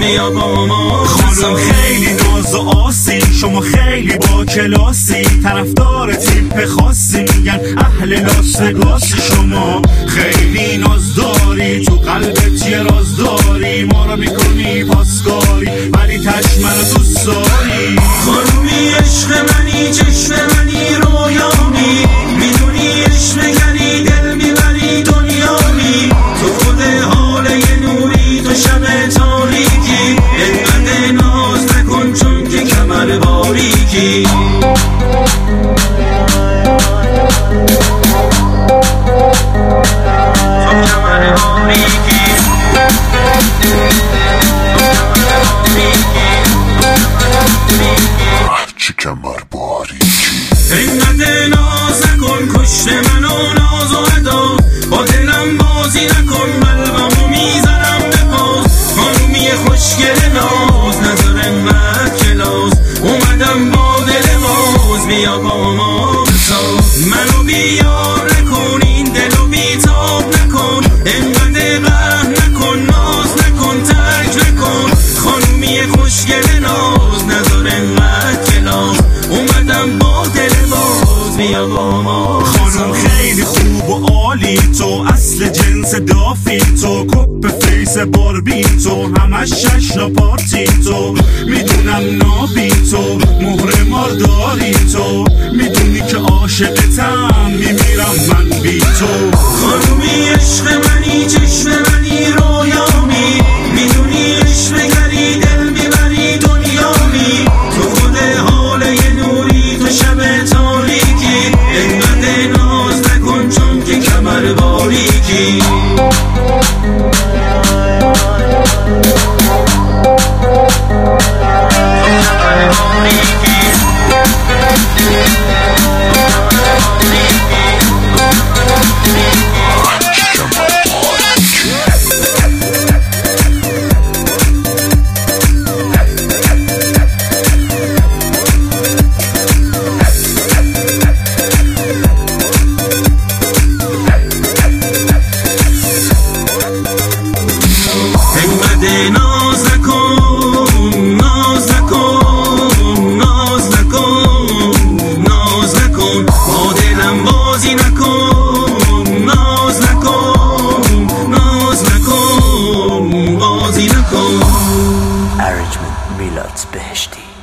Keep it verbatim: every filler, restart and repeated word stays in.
بیا با ما. خانم خیلی ناز و آسی، شما خیلی با کلاسی، طرفدار تیپ خاصی، میگن اهل لاس وگاسی. شما خیلی ناز داری، تو قلبت یه راز داری، ما رو میکنی پاسکاری ولی تش منو دوست داری. خانومی عشق منی، چشم منی، رویامی، میدونی عشق گری دل میبری دنیامی. تو خود حال یه نوری، تو شب تاریکی، انقدر ناز نکن چون که کمر باریکی. اینقدر ناز نکن، کشت منو ناز و ادا، با دلم بازی نکن، قلبمو میزنم به پاس. خانومی خوشگل ناز، نظر انقدر کلاس، اومدم با دل باز، بیا با ما بساز. منو بیار نکن، این دلو بیتاب نکن، اینقدر قهر نکن، ناز نکن، ترک نکن. خانومی خوشگل ناز، نظر انقدر کلاس، اومدم با دل باز، بیا با ما. خانم خیلی خوب و عالی، تو اصل جنس دافی، تو کپ فیس باربی، تو همش جشن و پارتی، تو میدونم نابی، تو مهر مارداری، تو میدونی که عاشقتم، میمیرم من بی تو. خانومی عشق منی، چشم منی، رویامی، میدونی عشق گری دل میبری دنیامی. تو خود حال یه نوری، تو شب تاریکی، انقدر ناز نکن چون که کمر باریکی. ناز نکن، ناز نکن، ناز نکن، ناز نکن، با دلم بازی نکن، ناز نکن، ناز نکن، بازی نکن. ارنجمنت میلاد بهشتی.